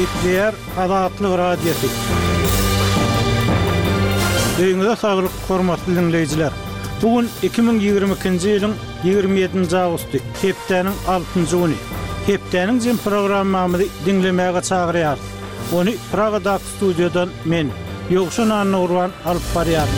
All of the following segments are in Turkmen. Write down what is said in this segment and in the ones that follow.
diýer Azatlyk radiosu. Öýüňize saglyk, hormatly dinleýijiler. Bugün 2022-nji ýylyň 27-nji awgusty, hepdeniň 6-njy güni. Hepdeniň jym programmamyzy dinlemäge çagyrýar. Onu Pragadak studiodan men, Ýogşan Annurwan alyp barýar.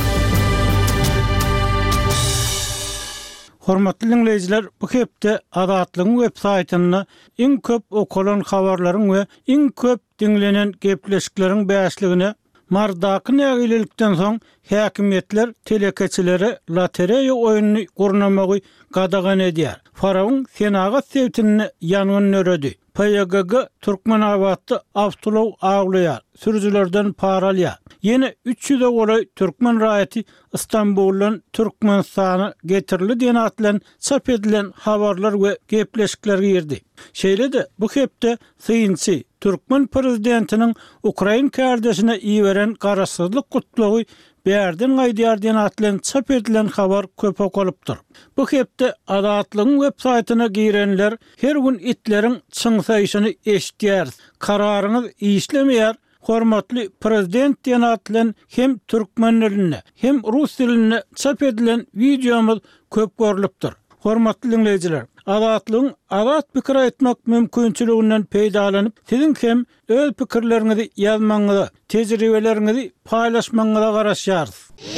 Hormatly dinleýijiler, bu hepde Azatlygyň web saýtyna iň köp okulan habarlaryň we iň köp dinlenen gepleşikleriň bäşligine mardaky nägilelikden soň häkimetler telekeçilere lotereya oýunyny gurnamagy gadagan edýär. Farawyň Senagat sewtini ýanyny öredi. PYGG Türkmenawatdy awtolog aglaýar, sürüjilerden para alýar. Yine 300 goly Türkmen raýaty Istanbuldan Türkmenistana getirildi diýen atlan çap edilen habarlar we gepleşikler girdi. Şeýle-de bu hepde syýynçy Türkmen prezidentiniň Ukraina kardeşine iýeren garasyzlyk gutlagy bärden gaýdýar diýen atlan çap edilen habar köp okulypdyr. Bu hepde Azatlygyň web saýtyna girenler her gün itleriň çyňsaýyşyny eşitýär. Kararyňyz işlemeýär. Hormatly prezident diýen atlan hem türkmen diline hem rus diline çap edilen videomuz köp görülipdir. Hormatly dinleýijiler, Azatlygyň azat pikir aýtmak mümkinçiliginden peýdalanyp, siziň hem öz pikirleriňizi ýazmaňyza, tejribeleriňizi paýlaşmaňyza garaşýarys.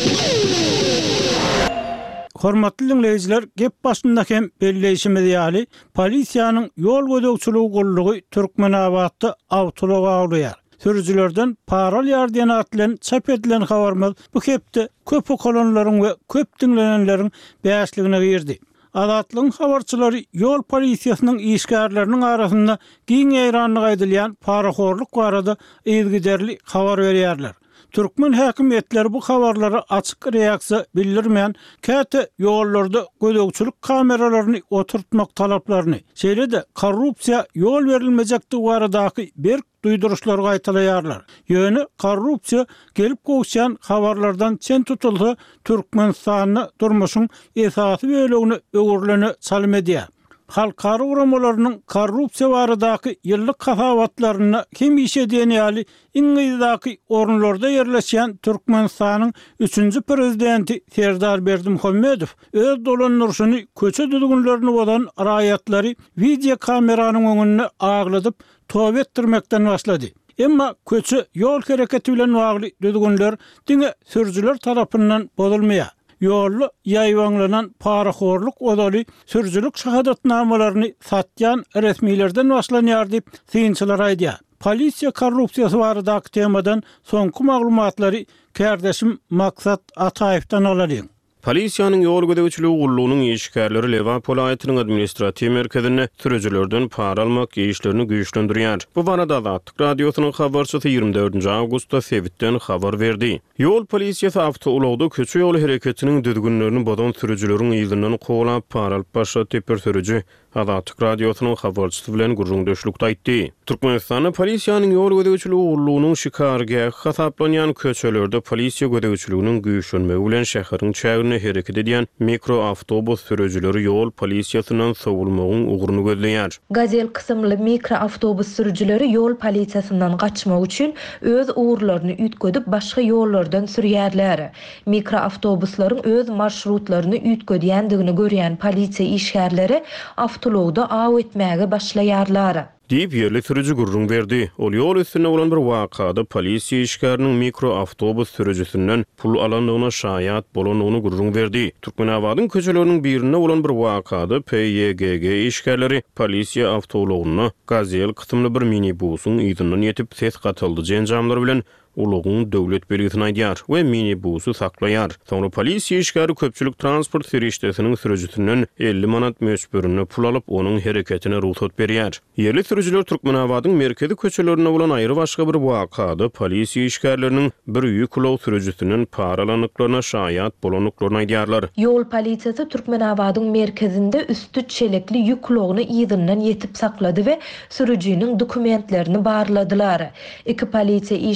Hormatly dinleýijiler, gep başynda hem belleşimiz ýaly, polisiýanyň ýol gödekçiligi gullugy Türkmenawatdy awtolog aglaýar. Sürüjilerden para alýar diýen atlan çap edilen habarmaz bu hepde köp okulanlaryň we köp dinlenenleriň bäşligine girdi. Azatlygyň habarçylary ýol polisiýasynyň işgärleriniň arasynda giň ýaýranlyk aýdylýan paraxorluk barada ýygyderli habar berýärler. Türkmen häkimetleri bu habarlara açyk reaksiýa bildirmeýän käte ýollarda gödekçilik kameralaryny oturtmak talaplaryny, şeýle-de korrupsiýa ýol berilmejekdi baradaky bir duýduruşlarga aýtylýarlar. Ýöne korrupsiýa gelip gowşan habarlardan çen tutulsa Türkmenistanyň durmuşyň esasy bölegini öwürlene salym edýär. Halkara uramalarynyň korrupsiýa baradaky ýyllyk hafawatlaryny kim işediýän ýaly iňiňizdaky orunlarda ýerleşýän Türkmenistanyň 3-nji prezidenti Serdar Berdimuhammedow öz dolanýaryny köçe düzgünlerini bolan raýatlary video kameranyň öňünde agladyp töwbe etdirmekden başlady. Emma köçe ýol hereketi bilen bagly düzgünler diňe sürüjiler tarapyndan bozulmaýar. Ýolly ýaýwanlanan paraxorluk odaly sürüjilik şahadatnamalaryny satýan resmilerden başlanýar diýip syýynçylar aýdýar. Polisiýa korrupsiýasy baradaky temadan soňky maglumatlary kardeşim Maksat Ataýewdan alalım. Polisiýanyň ýol gödekçiligi gullugynyň işgärleri Lewapol aýatynyň administrativ merkezine sürüjilerden para almak işlerini güýçlendirýär. Bu barada Azatlyk radiosynyň habarçysy 24-nji awgustda Sewitden habar berdi. Ýol polisiýasy awtologda köçe ýol hereketiniň düzgünlerini bodan sürüjileriň ýygynyň goýup para alyp başlatyp sürüji Azatlyk radiosynyň habarçysy bilen gurrundaşlykda aýtdy. Türkmenistanyň polisiýanyň ýol gödekçiligi gullugynyň şikargahy hasaplanýan köçelerde polisiýa gödekçiliginiň güýçlenmegi bilen şäheriň çägine hereket edýän mikroawtobus sürüjileri ýol polisiýasynyň sowulmagyň ugrunu gözleýär. Gazel kysymly mikroawtobus sürüjileri ýol polisiýasynyň gaçmak üçin öz uğurlaryny ütgödüp başga ýollardan sürýärler. Mikroawtobuslaryň öz marşrutlaryny ütgödýändigini görýän polisiýa işgärleri awtologda aw etmäge başlaýarlar. Diýip ýerli sürüji gurrun berdi. Ol ýol üstüne bolan bir wakada polisiýa işgäriniň mikroawtobus sürüjisinden pul alandygyna şaýat bolanyny gurrun berdi. Türkmenawadyň köçeleriniň birinde bolan bir wakada PYGG işgärleri polisiýa awtologyny Gazel kysymly bir minibusyň ýygynyň ýetip ses gatyldy jenjamlar bilen ulugyň döwlet belgisini aýdýar we minibusy saklaýar. Soňra polisiýa işgäri köpçülik transport serişdesiniň sürüjisinden 50 manat möçberini pul alyp onuň hereketine ruhsat berýär. Ýerli sürüjiler Türkmenawadyň merkezi köçelerine bolan aýry başga bir wakada polisiýa işgärleriniň bir ýük ulug sürüjisinden para alanyklaryna şaýat bolanyklaryny aýdýarlar. Ýol polisiýasy Türkmenawadyň merkezinde üstü çelekli ýük ulugyny ýygynyň ýetip saklady we sürüjiniň dokumentlerini barladylar. Iki polisiýa işgäri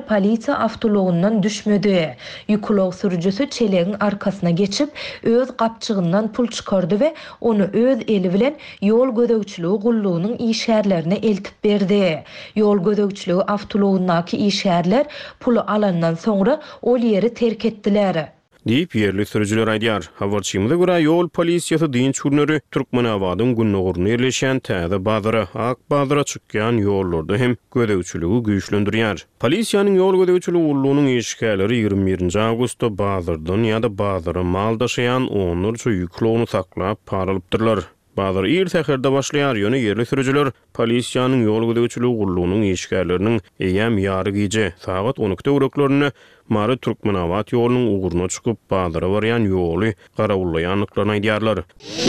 polisiya avtologundan düşmedi. Yüklog sürücüsü çelegin arkasına geçip öz gapçığından pul çıkardı ve onu öz eli bilen yol gödөгçülüğü gulluğunun işärlerine eltip berdi. Yol gödөгçülüğü avtologundaki işärler pulu alandan sonra ol yeri terk etdiler. Diýip yerli sürüjüler aýdýar. Habarçymyza görä ýol polisiýasy dinç urnöri Türkmenabadyň Günnoguruna ýerleşen täze bazara, Ak bazara çykýan ýollarda hem gödөгçüligi güýçlendirýär. Polisiýanyň ýol gödөгçüligi ullugynyň eşikleri 21-nji awgustda bazardan ýa-da bazara mal daşayan onlarça ýüklogunu saklap paralypdyrlar. Bazar ir täherde başlaýar ýöne yerli sürüjüler polisiýanyň ýol gödөгçüligi ullugynyň eşikleriniň eýem ýary gije saat 12-de uraklaryny Mary Türkmenabad ýolunyň uguruna çykyp bazara barýan ýoly garawallaýanlyklaryny aýdýarlar.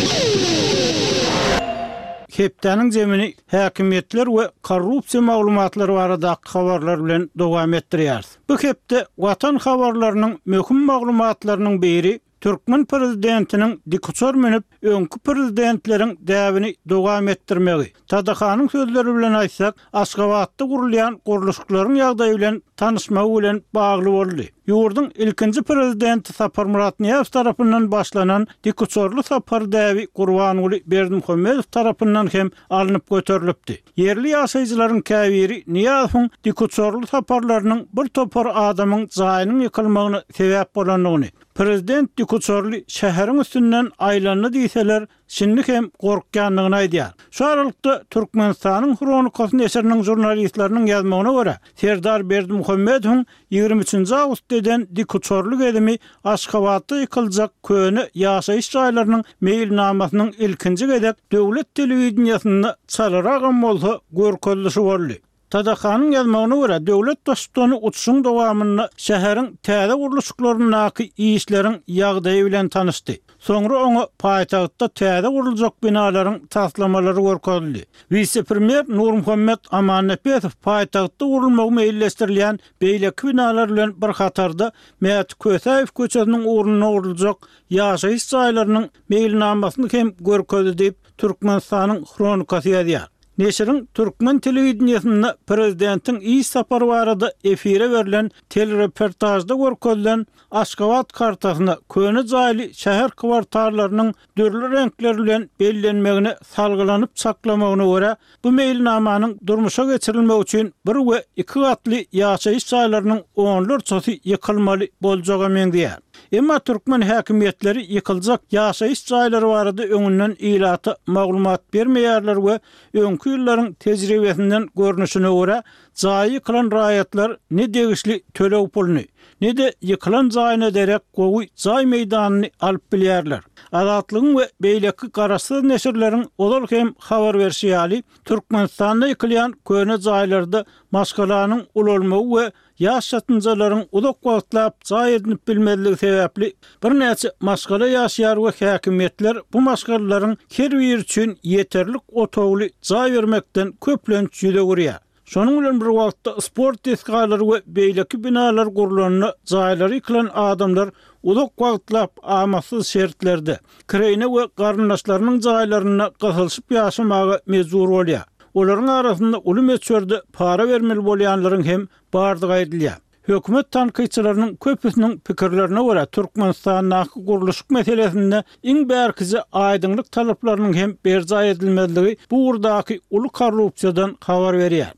Hepdeniň zemini häkimetler we korrupsiýa maglumatlary barada habarlar bilen dowam etdirýär. Bu hepde watan habarlarynyň möhüm maglumatlarynyň biri Türkmen prezidentiniň dikuçor menip öňkü prezidentleriň däwini dowam etdirmegi. Tadahanyň sözleri bilen aýtsak, Aşgabatda gurulýan guruluşlaryň ýagdaýy bilen tanışmagy bilen bagly boldy. Ýurdun ilkinji prezidenti Sapar Murat Niýazow tarapyndan başlanan dikuçorly sapar däwi Gurbanuly Berdimuhammedow tarapyndan hem alınıp göterilipdi. Yerli ýaşaýjylaryň käbiri Niýazowyň dikuçorly saparlarynyň bir topar adamyň jaýynyň ýykylmagyna sebäp bolanlygyny, prezident dikuçorly şäheriň üstünden aýlanyny diýseler, şinlik hem gorkýanlygyny aýdýar. Şu aralykda Türkmenistanyň Hronikasy neşriniň jurnalistlarynyň ýazmagyna görä, Serdar Berdimuhammedowyň 23-nji awgustdan dikuçorlyk edimi Aşgabatda ýykyljak köne ýaşaýyş jaýlarynyň meýilnamasynyň ilkinji gedek döwlet telewizionyny çalaragam bolsa görkezlişi boldy. Tadahanyň ýazmagyna görä, döwlet dostlugyny uçuşyň dowamyny şäheriň täze guruluşlarynyň işleriň ýagdaýy bilen tanışdy. Soňra oňa paýtagtda täze guruljak binalaryň taslamalary görkezildi. Vice-premier Nurmuhammed Amanetbeýow paýtagtda gurulmagy meýilleşdirilýän beýleki binalar bilen bir hatarda Määt Kösäýew köçesiniň urunyna guruljak ýaşaýyş jaýlarynyň meýilnamasyny hem görkezdi diýip Türkmenistanyň Hronikasy ýazýar. Neşrin Türkmen telewizionyny prezidentin iş sapary barada efire berilen telereportajda görkezilen Aşgabat kartasyna köne jaýly şäher kwartallarynyň dürli renkler bilen bellenmegine salgylanyp saklamagyna görä, bu meýilnamanyň durmuşa geçirilmegi üçin bir we iki gatly ýaşaýyş jaýlarynyň onlarçasy ýykylmaly boljagy meňdiýär. Emma Türkmen häkimetleri ýykyljak ýaşaýyş jaýlary barada öňünden ilaty maglumat bermeýärler we öňkü ýyllaryň tejribesinden görnüşine görä jaý ýykylan raýatlar ne degişli tölew puluny, ne de ýykylan jaýyna derek gowy jaý meýdanyny alyp bilýärler. Azatlygyň we beýleki garaşsyz neşirleriň olal hem habar berýäli Türkmenistanda ýykylýan köne jaýlarda maşgalanyň ululmagy we ýaşatynjalaryň uzak wagtlap jaý edinip bilmezligi sebäpli bir näçe maşgala ýaşaýar we häkimetler bu maşgalaryň her bir üçin ýeterlik otowly jaý bermekden köplenç ýüze görýär. Şonuň bilen bir wagtda sport esgalary we beýleki binalar gurulanyny jaýlary ýykylan adamlar uzak wagtlap amasyz şertlerde kireyne we garyndaşlarynyň jaýlaryna gasylyp ýaşamagy mejbur bolýar. Olaryň arasynda uly meçherde para bermeli bolýanlaryň hem bardygy aýdylýar. Hökümet tanqyçylarynyň köpüsiniň pikirlerine görä Türkmenistanyň guruluşyk meselesinde iň bärkisi aýdynlyk talaplarynyň hem berjaý edilmezligi bu urdaky uly korrupsiýadan habar berýär.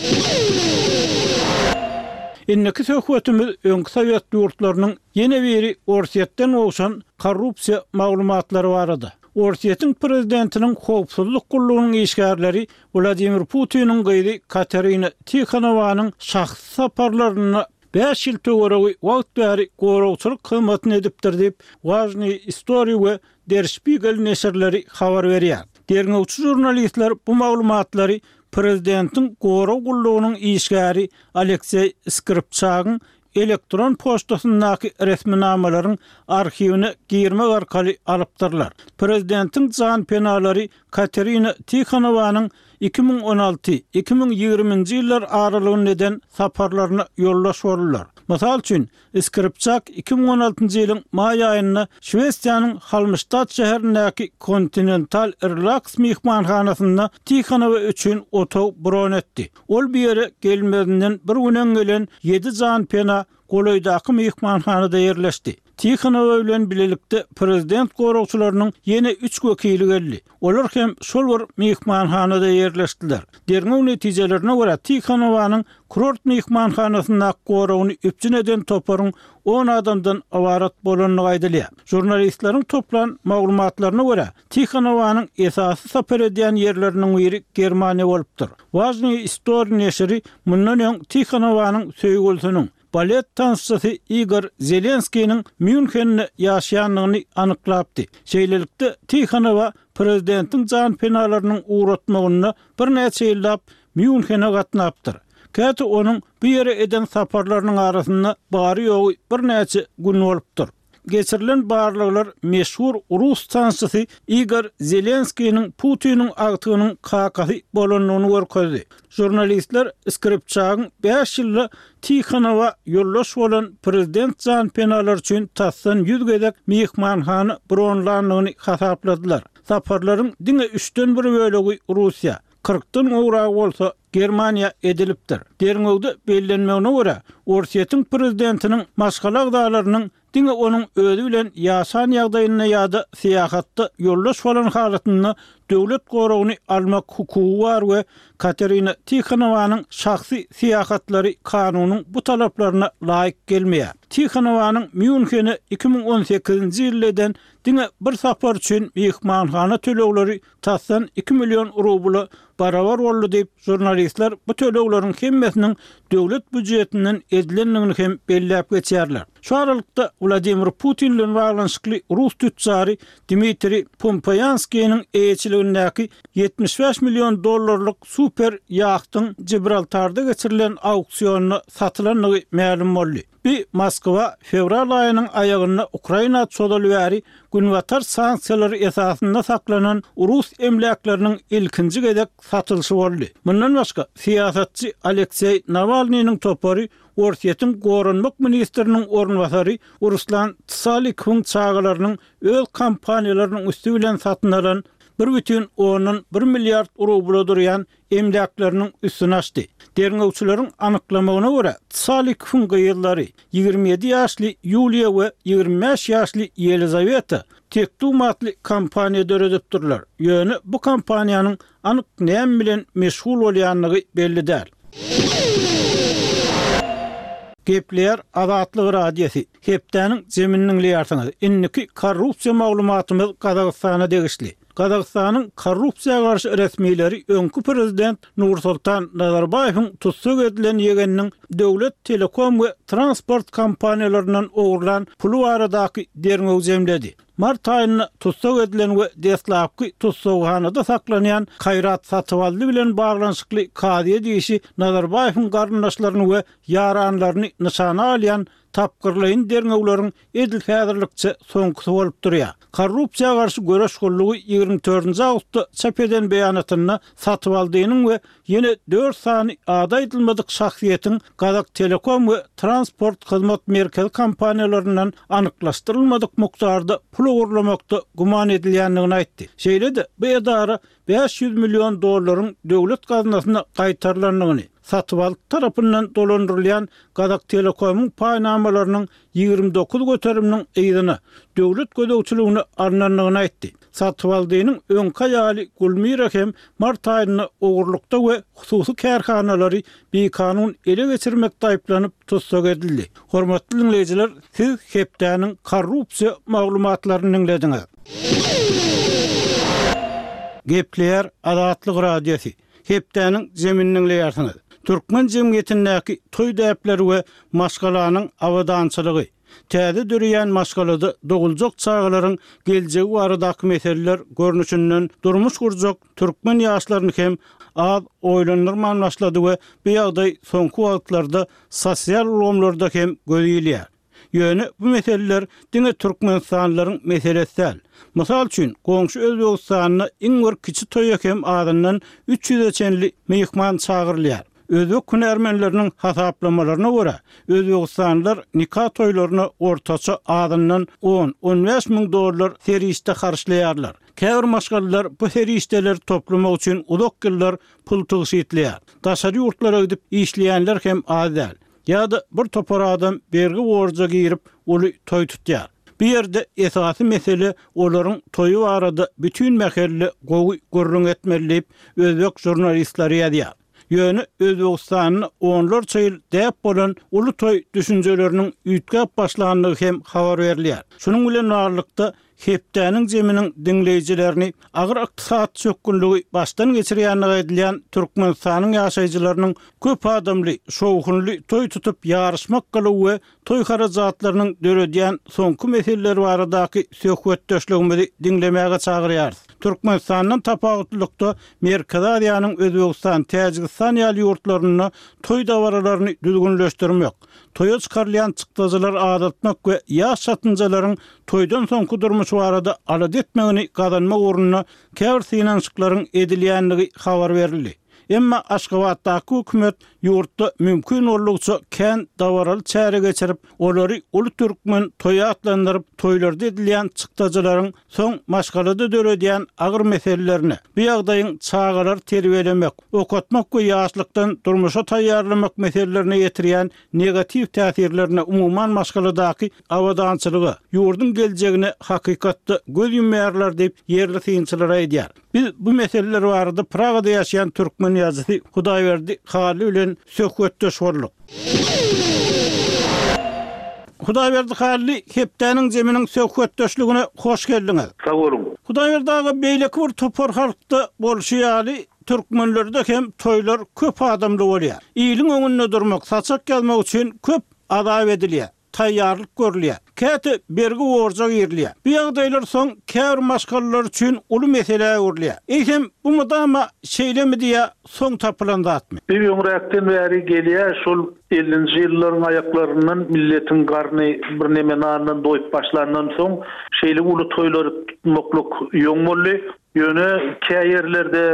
Inneki hökümetimiz öňkü Sowet ýurtlarynyň ýene biri Orsiýetden ogşan korrupsiýa maglumatlary barady. Orsiýetiň prezidentiniň howpsuzlyk gullugynyň işgärleri Vladimir Putiniň gyzy Katerina Tikhanowanyň şahsy saparlaryna 5 ýyl töweregi wagt bäri gorowçylyk hyzmatyny edipdir diýip Wajny Istoriýa we Der Spiegel neşirleri habar berýär. Derňewçi jurnalistler bu maglumatlary prezidentin gorow gullugynyň işgäri Aleksey Skripçagyň elektron poçtasyndaky resminamalaryň arxiwini girmek arkaly alypdyrlar. Prezidentin jan penalary Katerina Tikhanowanyň 2016-2020-nji ýyllar aralygyndan saparlaryna ýollaş bolýar. Masal üçin Skripçak 2016-njy ýylyň may aýynda Şwesiýanyň Halmstad şäherindäki Continental Relax mihmanhanasynda Tikhanowa üçin otaw bron etdi. Ol bir ýere gelmedinden bir günen gelen 7 jan pena golaýdaky mihmanhanada ýerleşdi. Tikhanowa bilen bilelikde prezident goragçylarynyň ýene 3 wekili geldi. Olar hem şol bir mihmanhanada ýerleşdiler. Derňew netijelerine görä Tikhanowanyň kurort mihmanhanasynda goragyny üpjün eden toparyň 10 adamdan awarat bolanyny aýdylýar. Jurnalistlaryň toplan maglumatlaryna görä Tikhanowanyň esasy sapar edýän ýerleriniň biri Germaniýa bolupdyr. Wajny Istoriýa neşri mundan öň Tikhanowanyň söýgülsüniň balet dansçysy Igor Zelenskiýiň Münchende ýaşaýanlygyny anyklapdy. Şeýlelikde Tikhanowa prezidentiň jan penalarynyň uğratmagyna bir näçe ýyllap Münchene gatnapdyr. Käte onuň bu ýere eden saparlarynyň arasynda bary ýogy bir näçe gün bolupdyr. Geçirilen barlyklar meşhur Rus dansçysy Igor Zelenskiýiň Putiniň agtygynyň kakasy bolanyny görkezdi. Jurnalistler Skripçagyň 5 ýylly Tikhanowa ýollaş bolan prezident jan penalar üçin tassan 100 gedek mihmanhana bronlanlygyny hasapladylar. Saparlaryň diňe 3den 1 bölegi Russiýa, 40-dan oğrağı bolsa Germaniýa edilipdir. Derňewde bellenmegine görä, Orsiýetiň prezidentiniň maşgalak dağlarynyň diňe onuň özü bilen ýaşan ýagdaýyna ýa-da syýahatda ýollaş bolan halatyny döwlet goragyny almak hukuky bar we Katerina Tikhanowanyň şahsy syýahatlary kanunyň bu talaplaryna laýyk gelmeýär. Tikhanowanyň Münchene 2018-nji ýyldan diňe bir sapar üçin mihmanhana tölegleri tassan 2 milyon rubly barabar boldy diýip jurnalistler bu tölegleriň hemmesiniň döwlet büdjetinden edilenligini hem belläp geçýärler. Şu aralykda Vladimir Putin bilen baglanşykly Rus tücjary Dmitri Pompoyanskiýiň eýçiligindäki $75 milyon super ýachtyň Gibraltarda geçirilen auksionuny satylanlygy ma'lum boldy. Bir Moskva fevral ayının ayağına Ukrayna çodalwäri günwatar sanksiýalary esasynda saklanan Rus emlaklarının ilkinji gedek satylşy boldy. Mundan başga siýasatçy Aleksey Navalnyň topary Orsiýetiň goranmak ministriniň ornwasary Ruslan Tsalikovň çağalarynyň öz kampaniýalarynyň üstü bilen satynalan 1,1 milyard rubl durýan emlaklarynyň üstüne açdy. Derňewçilerin anyklamagyna görä, Tsalikovň gyýyllary 27 ýaşly Yuliya we 25 ýaşly Yelizaveta tektumatly kampaniýa döredipdirler. Ýöne bu kampaniýanyň anyk näme bilen meşgul bolýanlygy belli däl. Gepler Azatlyk radiosi hepdäniň zemininiň ýartyny. Inniki korrupsiýa maglumatymyz Kazakstana degişli. Kazakstanyň korrupsiýa garşy resmiýetleri öňkü prezident Nursultan Nazarbayewiň tutsak edilen ýegeniniň döwlet telekom we transport kompaniýalarynyň ogurlan pulu baradaky derňew zemledi. Mart aýyna tutsak edilen we deslapky tutsakhanada saklanýan Hayrat Satyvaldy bilen baglanşykly kadiýe diýişi Nazarbayewiň garyndaşlaryny we ýaranlaryny nyşana alýan tapgyrlaýyn derňewleriň edil häzirlikçe soňky bolup durýar. Korrupsiýa garşy göreş gollugy 24-nji awgustda çap eden beýanatyna Satyvaldynyň we ýene 4 sany ada edilmedik şahsiýetiň Kazak Telekom we Transport hyzmat merkezi kompaniýalarynyň anyklaşdyrylmadyk mukdarda pul ogurlamakda guman edilýänligini aýtdy. Şeýle-de bu edara $500 milyon döwlet gazynasyna gaýtarylanlygyny, Satyvaldy tarapyndan dolandyrylýan Kazak Telekomyň paýnamalarynyň 29 göteriminiň eýdini döwlet gödäwçiligine arnanlygyny aýtdy. Satyvaldynyň öňki ýaly Gulmira hem mart aýyna ogurlukda we hususy kärhanalary bekanun ele geçirmekde aýplanyp tutsak edildi. Hormatly dinleýijiler, siz hepdäniň korrupsiýa maglumatlaryny dinlediňiz. Gepler Azatlyk radiosi hepdäniň zemininiň ýartyny. Türkmen jemgyýetindäki toý däpleri we maşgalanyň awadançylygy, täze dürýän maşgalada doguljak çağalaryň geljegi baradaky meseleler görnüşinden durmuş gurjak türkmen ýaşlaryny hem az oýlanyrman başlady we bu ýagdaý soňky wagtlarda sosial ulamlarda hem göýülýär. Ýöne bu meseleler diňe türkmenistanylaryň meselesi. Mysal üçin, goňşy Özbegistanyna iň bir kiçi toýak hem adından 300 çenli mehman çağırylýar. Özbek hünärmenleriniň hasaplamalarına görä Özbekistanlylar nikah toýlaryny ortaça adından 10-15 miň dollar serişde harçlaýarlar. Käbir maşgallar bu serişdeler toplamak üçin uzak ýyllar pul tygşytlýar. Daşary ýurtlara gidip işleýänler hem adäl. Ýa-da bir topar adam bergi borja girip uly toý tutýar. Bu ýerde esasy mesele olaryň toýu barada bütün mähelle gowy gurrun etmelip özbek jurnalistleri ýazýar. Ýöne Özbekistanyň onlarça ýyl däp bolan uly toý düşünjeleriniň üýtgäp başlandygy hem habar berilýär. Şunuň bilen barlykda hepdäniň jeminiň dinleýijilerini agyr ykdysat çökünligi başdan geçirýänligi edilýän Türkmenistanyň ýaşaýjylarynyň köp adamly, şowhunly toý tutup ýarışmak galywy toý harajatlarynyň döredýän soňky meseleler baradaky söhbetdeşligimizi dinlemäge çagyrýar. Türkmenistanyň tapawutlykda Merkez Aziýanyň Özbekistan, Täjikistan ýaly ýurtlaryny toý dawaralaryny düzgünleşdirmek, toýa çykarylýan çykdajalar adatmak we ýaş satynjalaryň toýdan soňky durmuşy barada alad etmegini gazanmak uğruna käbir synançyklaryň edilýänligi habar berildi. Emma Aşgabatdaky hökümet ýurtda mümkin bolugça kän dawaraly çäre geçirip, olary uly türkmen toýa atlandyryp, toýlarda edilýän çykdajalaryň soň maşgalada döredýän agyr meselelerini, bu ýagdaýyň çağalar terbiyelemek, okutmak we ýaşlykdan durmuşa taýýarlamak meselelerini ýetirýän negativ täsirlerini umuman maşgaladaky awadançylygy, ýurdun geljegine hakykatda göz ýumýarlar diýip ýerli synçylar aýdýar. Biz bu meseleler barada Pragada ýaşaýan türkmen ýazgysy Hudaýberdi Hali bilen söhbetdeş boldyk. Hudaýberdi Hali hepdäniň jeminiň söhbetdeşligine hoş geldiňiz. Sag bolun. Hudaýberdi beýleki bir topar halkda bolşýaly türkmenlerde hem toýlar köp adamly bolýar. Ýylyň öňünde durmak, saçak gelmek üçin köp adab edilýär. Taýýarlyk görülýär. Käte bergi borja girilýär. Bu ýagdaýlar soň käbir maşgallar üçin uly mesele görülýär. Eýsem bu mudama şeýlemi diýä soň tapylandatmy? Bir ýöňrekden bäri gelýär, şol 50-nji ýyllaryň aýaklaryndan milletiň garny bir nemenanyň doýup başlandan soň şeýle uly toýlar tutmakluk ýöň boldy. Ýöne käýerlerde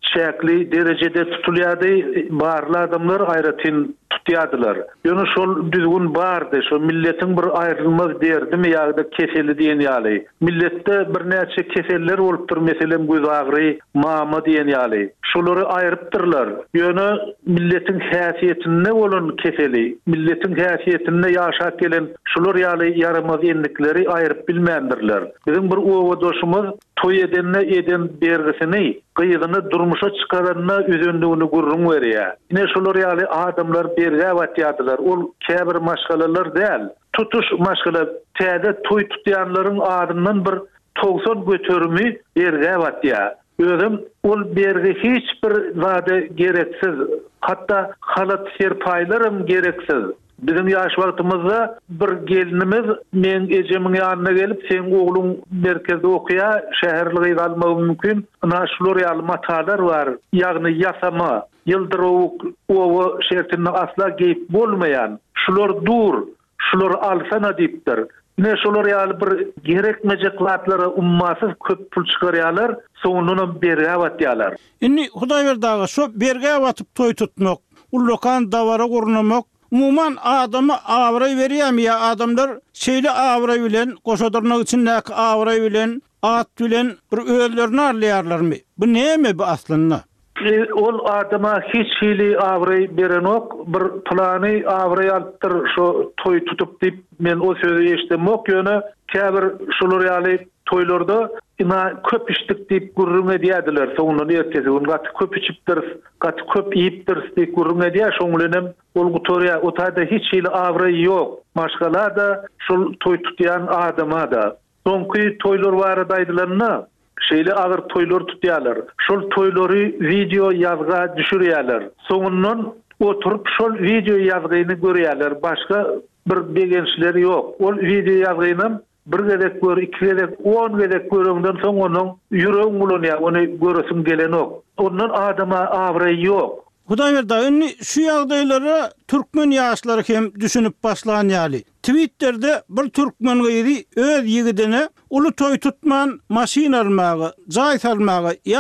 şäkli derejede tutulýardy, barly adamlar aýratyn tutýardylar. Ýöne şol düzgün bardy, şol milletiň bir aýrylmaz derdimi ýa-da keseli diýen ýaly. Milletde bir näçe keseller bolupdyr, meselem göz agry, mama diýen ýaly. Şolary aýrypdyrlar. Ýöne milletiň häsiýetinde bolan keseli, milletiň häsiýetinde ýaşap gelen şolar ýaly yaramaz endikleri aýryp bilmändirler. Bizim bir owadoşumuz toý eden bergisini, gyýygyny durmuşa çykaranyna üzündigini gurrun berýär. Ine şolar ýaly adamlar berge batýardylar. Ol käbir maşgalalar däl. Tutuş maşgala täze toý tutýanlaryň adından bir 90 götürümi berge batýar. Özüm ol berge hiç bir zade gereksiz, hatta halat serpaýlarym gereksiz. Bizim ýaş wagtymyzda bir gelinimiz men ejemiň ýanyna gelip sen ogluň merkezde okuýa, şäherlige galmagy mümkin. Ana şular ýaly matalar bar, ýagny ýasama, ýyldyrowuk owa şertini asla geýip bolmaýan. Şular dur, şular alsana diýipdir. Ne şolar ýaly bir gerekmejek zatlara ummasyz köp pul çykarýarlar, soňundan berge batýarlar. Indi Hudaýberdi şo berge batyp toý tutmak, ullokan dawara gurnamak, umuman adama awray berýärmi ýa adamlar şeýle awray bilen goşadyrnak üçin näki awray bilen, at bilen bir özlerini arlaýarlarmy? Bu näme bu aslynda? Ol adama hiç hili awray beren ok, bir plany awray alypdyr şo toý tutup diýip men o sözü eşitmek ýöne käbir şolar ýaly toýlarda ina köp içdik diýip gurrun edýärdiler. Soňundan ertesi gün gaty köp içipdir, gaty köp ýypdir diýip gurrun edýär. Şoňulenem ol gutorya otada hiç hili awray ýok. Maşgala da şol toý tutýan adama da. Soňky toýlar barada aýdylanna şeýle agyr toýlar tutýarlar. Şol toýlary video ýazga düşürýärler. Soňundan oturup şol video ýazgyny görýärler. Başga bir begençiler ýok. Ol video ýazgyny bir gedek gör, iki gedek, 10 gedek göründen soň onuň ýüregiň ulanýar, ony göresiň gelen ok. Ondan adama awray ýok. Hudaýberdi şu ýagdaýlara türkmen ýaşlary hem düşünüp başlan ýaly. Twitter'de bir türkmen gyýry öz ýigidine uly toý tutman maşina almagy, jaý salmagy ýa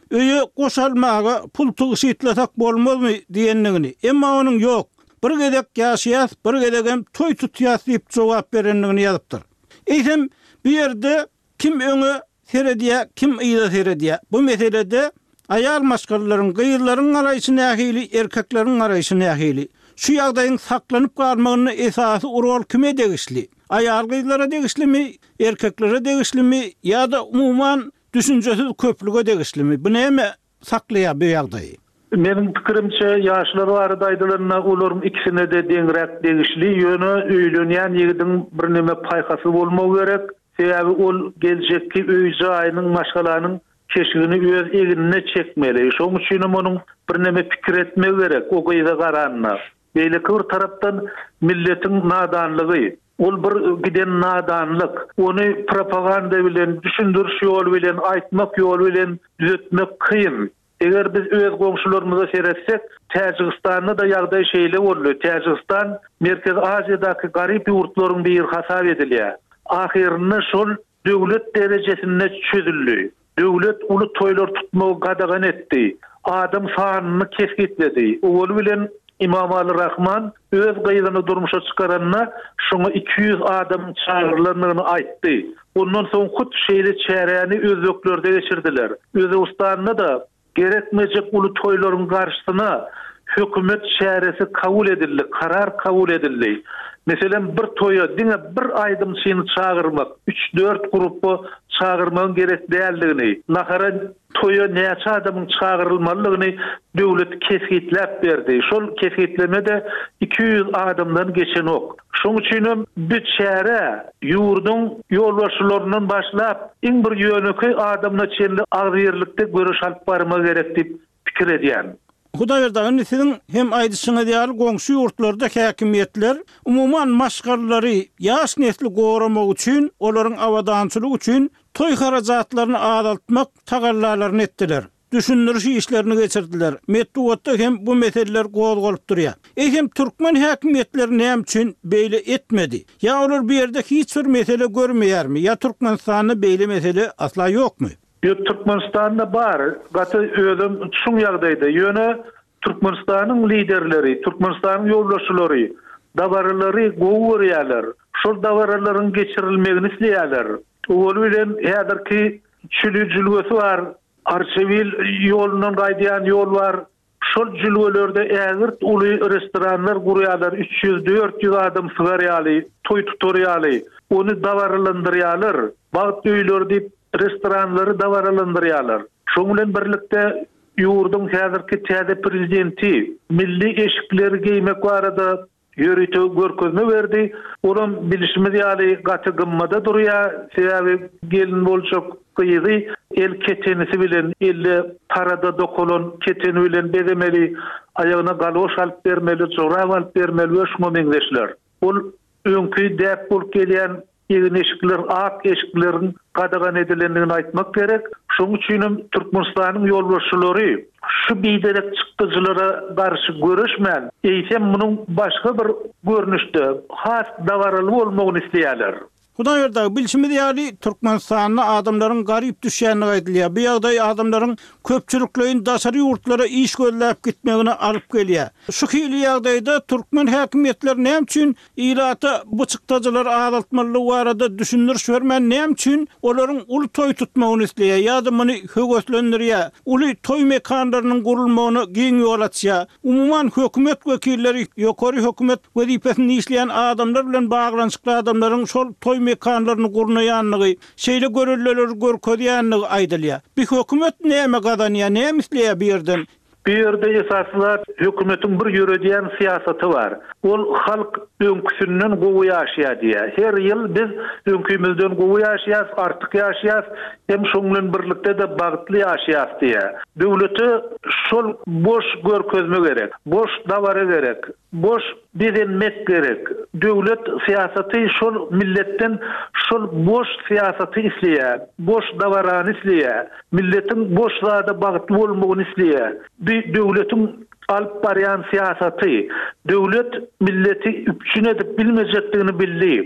öýe goşalmaga pul tugşytlasak bolmazmy diýenligini. Emma onuň ýok. Bir gedek ýaşaýas, bir gedek hem toý tutýas diýip jogap berenligini ýazypdyr. Eýsem bu ýerde kim öňe serediýä, kim ýyla serediýä. Bu meselede ayal maşgarlaryň, gyýyllaryň garaýşyna ähili, erkekleriň garaýşyna ähili. Şu ýagdaýyň saklanyp galmagyny esasy urul kime degişli? Ayal gyýyllara degişlimi, erkeklere degişlimi ýa-da umumyň düşünjesiz köplüge degişlimi? Bu näme saklaýar bu ýagdaýy? Menin pikirimçe yaşlar barada aýdylarna olaryň ikisine de deňrek degişli ýöne öýlenýän ýigdiň bir näme paýhasy bolmagy gerek. Sebäbi ol geljekki öý jaýynyň maşgalanyň keşigini öz egine çekmeli. Şoň üçin onuň bir näme pikir etmek gerek. O gyýda garanna. Beýle bir tarapdan milletiň nadanlygy, ol bir giden nadanlyk, onu propaganda bilen, düşündiriş ýol bilen, aýtmak ýol bilen düzeltmek kıyın. Eger biz öz goňşularymyza seretsek, Täjikistanda da ýagdaý şeýle boldy. Täjikistan Merkez Aziýadaky garyp ýurtlaryň bir hasap edilýär. Ahirinde şol döwlet derejesinde çözüldi. Döwlet uly toýlar tutmagy gadagan etdi. Adam sanyny kesgitledi. Ol bilen İmam Ali Rahman öz gyýyny durmuşa çykaranna şoňa 200 adam çağırylanyny aýtdy. Ondan soň hut şeýle çäräni özlüklerde geçirdiler. Özbekistanda da gerekmejek uly toýlaryň garşysyna hökümet şäheresi kabul edildi, karar kabul edildi. Meselen bir toýa diňe bir aýdym şeýni çağırmak, 3-4 grupy çağırmak gerek däldigini, nahara toýa näçe adamyň çağırylmalygyny döwlet kesgitläp berdi. Şol kesgitlemede 200 adamdan geçen ok. Şoň üçin bir şähere ýurdun ýolbaşçylaryndan başlap iň bir ýöneki adamna çenli agyrlykda görüş alyp barmak gerek diýip pikir edýän. Hudaýerdagyny siziň hem aýdyşyňyz ýaly goňşy ýurtlarda häkimiýetler umumyň maşgarlary ýaş nesli goramak üçin, olaryň awadançylygy üçin toý harajatlaryny azaltmak tagallalaryny etdiler. Düşündiriş işlerini geçirdiler. Metduatda hem bu meseleler gozgalyp durýar. Hem türkmen häkimiýetleri näme üçin beýle etmedi? Ya olar bir ýerde hiç bir mesele görmeýärmi? Ya Türkmenistanda beýle mesele asla ýokmy? Türkmenistan'da bar, gatı özüm şun ýagdaýda ýöne Türkmenistanyň liderleri, Türkmenistanyň ýolbaşçylary, dawarlary gowurýarlar. Şol dawarlaryň geçirilmegini isleýärler. Ol bilen häzirki çülüjülgesi bar, Arşivil ýolundan gaýdýan ýol bar. Şol jülgelerde ägirt uly restoranlar gurýarlar, 300-400 adam sygarýaly, toý tutarýaly, onu dawarlandyrýarlar. Bagat öýler diýip restoranlary dawarlandyrýarlar. Şoň bilen birlikde ýurdun häzirki täze prezidenti milli eşikleri giýmek barada ýöreýte görkezme berdi. Onuň bilişimiz ýaly gaty gymmada durýar. Sebäbi gelin bolşak gyýdy el ketenisi bilen elle parada dokulan keteni bilen bedemeli, aýagyna galoş alyp bermeli, çorap alyp bermeli we şoňa meňzeşler. Ol öňkü däp bolup gelýän ýegin eşikler, ak eşiklerin gadagan edilendigini aýtmak gerek. Şoň üçin Türkmenistanyň ýolbaşçylary şu biderek çykdyjylara garşy görüşmän, eýsem munyň başga bir görnüşde has dawarly bolmagyny isleýärler. Hudaýerda bilişimiz ýaly Türkmenistanda adamlaryň garyp düşýänini aýdylýar. Bu ýagdaý adamlaryň köpçüliklerin daşary ýurtlara iş gözläp gitmegine alyp gelýär. Şu hili ýagdaýda türkmen häkimiýetleri näme üçin ýylata bu çykdyjylar azaltmaly barada düşündiriş bermän, näme üçin olaryň uly toý tutmagyny isleýär ýa-da muny höweslendirýär. Uly toý mekanlarynyň gurulmagyny giň ýol açýar. Umumyň hökümet wekilleri, ýokary hökümet wezipesini işleýän adamlar bilen baglanyşykly adamlaryň şol toý mekanlaryny gurnaýanlygy, şeýle görülýär, görkezýänligi aýdylýar. Bir hökümet näme gadanýar, näme isleýär bir ýerden? Bir ýerde esaslar hökümetiň bir ýürediýän siýasaty bar. Ol halk öňküsünden gowy ýaşaýar diýär. Her ýyl biz öňkümizden gowy ýaşaýas, artyk ýaşaýas, hem şoň bilen birlikde de bagtly ýaşaýas diýär. Döwleti şol boş görkezme gerek, boş dawara gerek, boş bilinmek gerek. Döwlet siýasaty şol milletden şol boş siýasaty isleýär, boş dawarany isleýär. Milletiň boş zada bagtly bolmagyny isleýär. Bir döwletiň alyp barýan siýasaty, döwlet milleti üpçün edip bilmejekdigini bildi.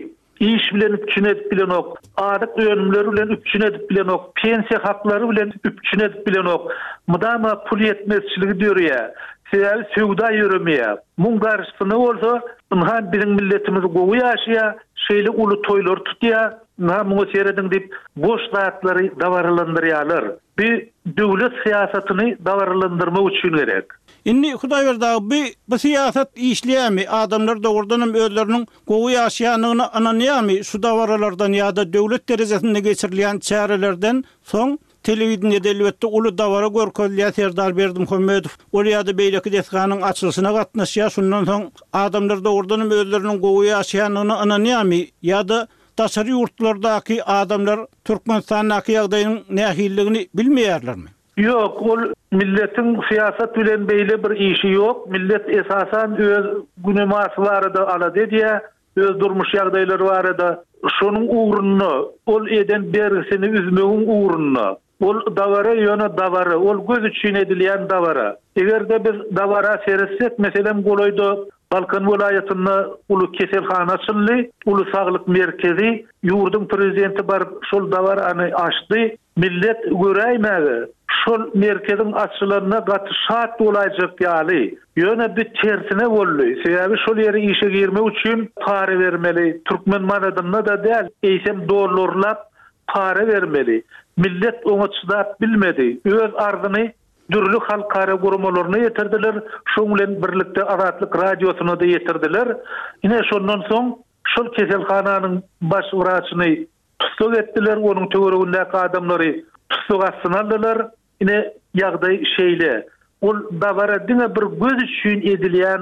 iş bilen üpçün edip bilen ok, adık önümleri bilen üpçün edip bilen ok, pensiya hakları bilen üpçün edip bilen ok, mudama pul yetmezçiligi diyor ya, sebebi söwda yürümeye. Mun garşysyny bolsa, ynha bizim milletimiz gowy ýaşya, şeýle uly toýlar tutýa, ynha muňa seredin dip boş zatlary dawarlandyrýarlar. Bir döwlet siýasatyny dawarlandyrmak üçin gerek. Inni Hudaýberdi bu siýasat işleýärmi? Adamlar dogrudan özleriniň gowy ýaşaýanyny ananýarmy? Şu dawaralardan ýa-da döwlet derejesinde geçirilýän çärelerden soň telewizionyada elbetde uly dawara görkezilýär Serdar Berdimuhammedow. Ol ýa-da beýleki desganyň açylyşyna gatnaşýar, şondan soň adamlar dogrudan özleriniň gowy ýaşaýanyny ananýarmy? Ýa-da daşary ýurtlardaky adamlar Türkmenistanyň ýagdaýynyň nähilligini bilmeýärlermi? Yok, ol milletin siyasat bilen beýle bir işi yok. Millet esasan öz günemasy barada ala dediye, öz durmuş ýagdaýlary barada şonuň uğrunna, ol eden bergisini üzmegiň uğrunna, ol dawara ýöne dawara, ol göz üçin edilýän dawara. Egerde biz dawara seretsek, meselem Goloýda Balkan vilayatyna uly keselhana açyldy, uly saglyk merkezi, ýurdun prezidenti bar şol dawarany açdy. Millet göräýmäge şol merkezin açylaryna gaty şat bolajak ýaly. Ýöne bir tersine boldy. Sebebi şol ýere işe girmek üçin para bermeli. Türkmen manadyna da däl, eýsem dollarlap para bermeli. Millet oňa çydap bilmedi. Öz arzyny dürli halkara gurumalaryna ýetirdiler. Şoň bilen birlikde Azatlyk radiosyna da ýetirdiler. Ine şondan soň şol keselhananyň baş wraçyny tutsuk etdiler, onun töweregindäki adamlary tutsuk asynaldylar. Ine ýagdaý şeýle. Ol dawara diňe bir göz üçin edilýän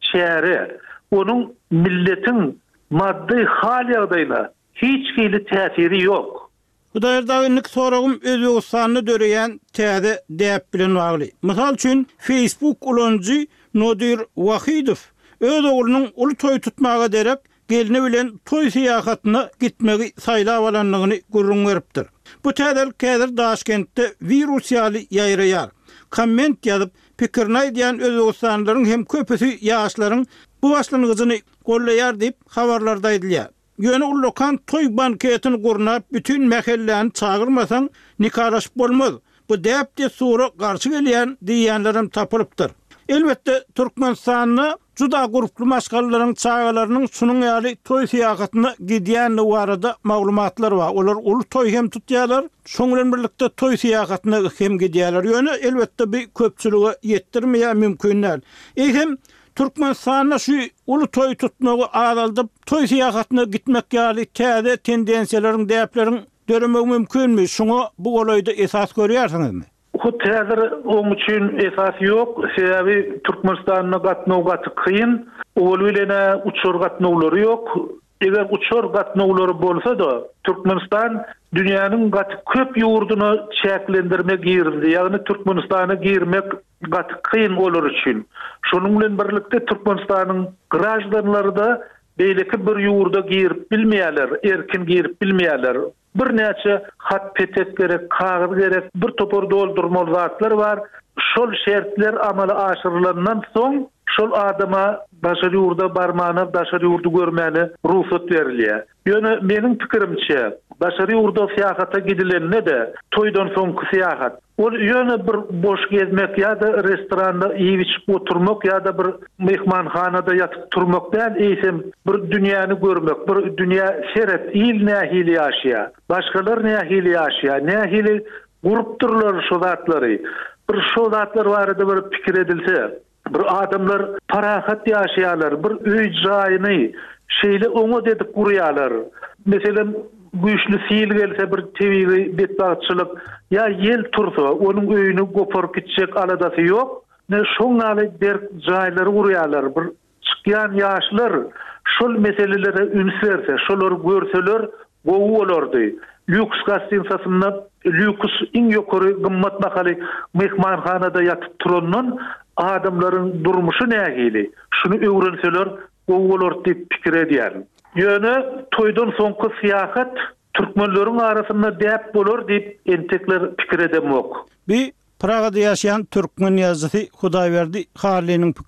çäre. Onuň milletin maddi hal ýagdaýyna hiç hili täsiri ýok. Hudaýberdi soragym Özbegistanyny döreýän täze däp bilen bagly. Mysal üçin Facebook ulanjy Nodir Wahidow öz oglunyň uly toý tutmaga derek gelini bilen toy siýasatyna gitmegi saýlap alanlygyny gurrun beripdir. Bu täzel käzir Daşkentde virus ýaly ýaýraýar. Komment ýazyp pikirini aýdýan Özbegistanlylaryň hem köpüsi ýaşlaryň bu başlanygyny gollaýar diýip habarlarda aýdylýar. Ýöne ul lokan toy banketini gurnap bütün mähelläni çağırmasaň nikahlaşyp bolmaz. Bu däpde sura garşy gelýän diýenlerim tapylypdyr. Elbetde Türkmenistanyny juda guruply maşgallaryň çağalarynyň şunuň ýaly toy siýasatyna gidýän barada maglumatlar bar. Olar uly toy hem tutýarlar, şoň bilen birlikde toy siýasatyna hem gidýärler. Ýöne elbetde bir köpçüligi ýetdirmeýär mümkinler. Hem Türkmenistanyna şu uly toy tutmagy adaldyp toy siýasatyna gitmek ýaly täze tendensiýalaryň däpleriň döremek mümkinmi? Şoňa bu golaýda esas görýärsiňizmi? Bu täzir oň üçin esas ýok. Sebebi Türkmenistanyna gatnaw gaty kyn, ol bilen uçur gatnawlary ýok. Eger uçur gatnawlary bolsa da Türkmenistan dünýäniň gaty köp ýurduny çäklendirmek girdi. Ýagny Türkmenistana girmek gaty kyn bolar üçin. Şonuň bilen birlikde Türkmenistanyň grajdanlary da beýleki bir ýurda girip bilmeýärler, erkin girip bilmeýärler. Bir näçe hat petet gerek, kagyz gerek, bir topor doldurmaly zatlar bar. Şol şertler amala aşyrylandan soň şol adama daşary ýurda barmany, daşary ýurdu görmäni ruhsat berilýär. Ýöne meniň pikirimçe, daşary ýurda siýasata gidilende de toýdan soňky siýasat. Ol ýöne bir boş gezmek ýa-da restoranda ýyp içip oturmak ýa-da bir mehmanhanada ýatyp turmak däl, eýsem bir dünýäni görmek, bir dünýä şeref, il nähili ýaşaýar. Başgalar nähili ýaşaýar, nähili gurupdurlar şu zatlary. Bir şu zatlar barada bir pikir edilse, bir adamlar parahat ýaşaýarlar, bir öý jaýyny şeýle oňa dedip gurýarlar. Meselem güýçli sil gelse bir tebiği betbaççylyk ya yel tursa onun öýüni goparyp gitjek aladasy ýok. Ne şoňaly der jaýlary gurýarlar. Bir çykýan ýaşlar şol meselelere ünsverse, şolary görseler gowy bolardy. Lüks gastinsasynda lüks iň ýokary gymmat bahaly mehmanhanada ýatyp turandan adamlaryň durmuşy nähili. Şunu öwrenseler gowy bolar diýip pikir edýär. Ýöne toýdan soňky siýasat türkmenleriň arasynda däp bolar diýip entekler pikir edemok. Bir Pragada ýaşaýan türkmen ýazgysy Hudaýberdi Haliniň pikiri.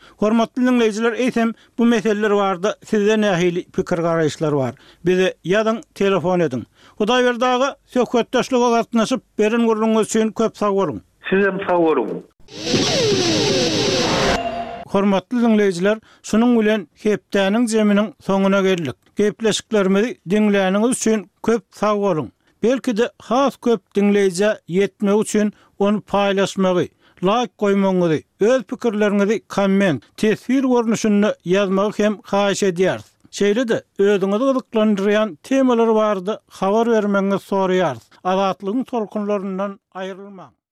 Hormatly dinleyijiler, eýsem bu meseleler barada sizde nähili pikir garaýşlar bar. Bize ýazyň, telefon edin. Hudaý berdagy söhbetdeşlige gatnaşyp beren gurruňyz üçin köp sag bolun. Sizem sag bolun. Hormatly dinleyijiler, şunuň bilen hepdäniň jeminiň soňuna geldik. Gepleşiklerimizi dinläniňiz üçin köp sag bolun. Belki de has köp dinleýije ýetmek üçin onu paýlaşmagy, like koymaňyzy, öz pikirleriňizi komment, tesir görnüşünde ýazmagy hem haýyş edýär. Şeýle-de özüňizi gyzyklandyrýan temalar bardy habar bermeňizi soraýar. Azatlygyň tolkunlaryndan aýrylmaň.